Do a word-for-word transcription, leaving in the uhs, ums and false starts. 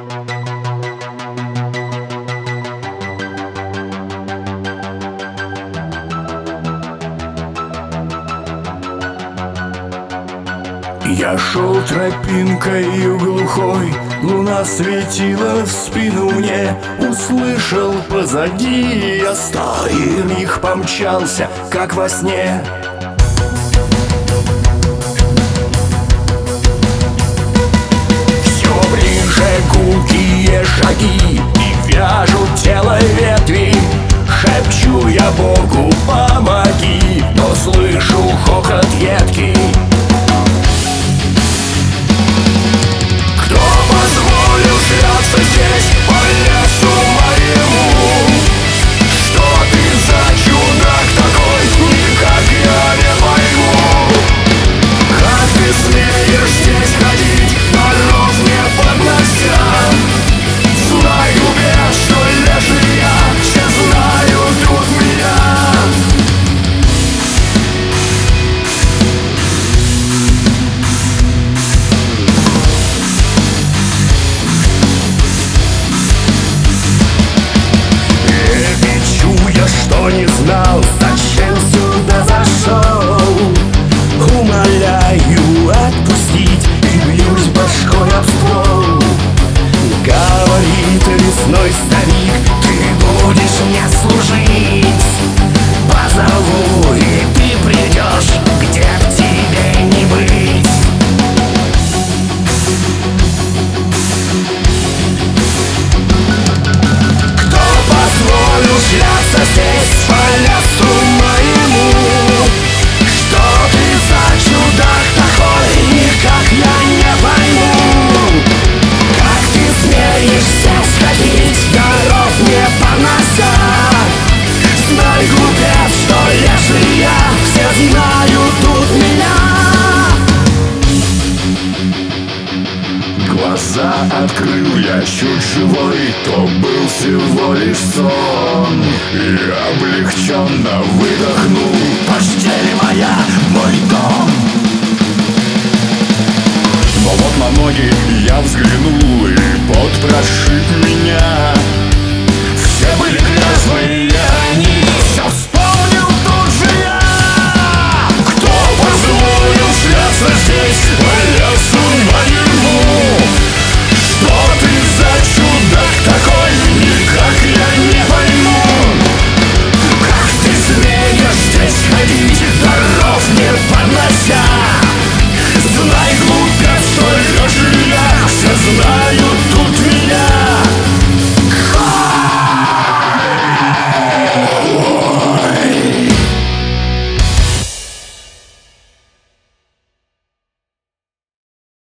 Я шел тропинкою глухой, луна светила в спину мне. Услышал позади я стой, и их помчался, как во сне. Все ближе гулкие шаги, и вяжут тело ветви. Шепчу я Богу, помоги, но слышу хохот едкий. Шляться здесь по лесу моему. Что ты за чудак такой, никак я не пойму. Как ты смеешь здесь ходить, дров не поднося? Знай, глупец, что леший я, все знают тут меня. Что не знал, зачем сюда зашел. Умоляю отпустить и бьюсь башкой об ствол. Говорит лесной старик, ты будешь мне служить. Позову, и ты придешь, где б тебе не быть. Кто позволил шляться здесь по лесу моему? Что ты за чудак такой, никак я не пойму. Как ты смеешь здесь ходить, дров не понося? Знай, глупец, что леший я, все знают тут меня. Глаза открыл я чуть живой, то был всего лишь сон. И облегченно выдохнул: постель моя, мой дом. Но вот на ноги я взглянул, и пот прошиб меня.